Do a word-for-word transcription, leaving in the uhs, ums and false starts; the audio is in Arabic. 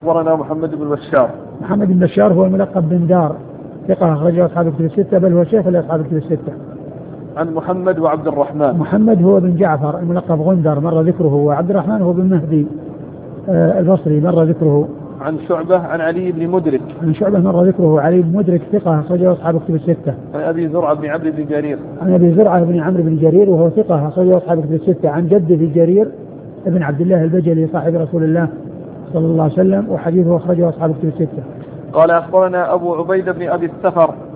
أخبرنا محمد بن بشار. محمد بن بشار هو الملقب بن دار، ثقة أخرجه أصحاب الكتب الستة، بل هو شيخ لأصحاب الكتب الستة. عن محمد وعبد الرحمن. محمد هو بن جعفر الملقب غندر مر ذكره، وعبد الرحمن هو بن مهدي آه البصري مر ذكره. عن شعبة عن علي بن مدرك. عن شعبة مر ذكره. علي بن مدرك ثقة أخرجه أصحاب الكتب الستة. عن أبي زرعة بن عمرو بن جرير. عن أبي زرعة بن عمرو بن جرير وهو ثقة أخرجه أصحاب الكتب الستة. عن جده جرير ابن عبد الله البجلي صاحب رسول الله صلى الله عليه وسلم، وحديثه أخرجه أصحاب الكتب الستة. قال أخبرنا أبو عبيدة بن أبي السفر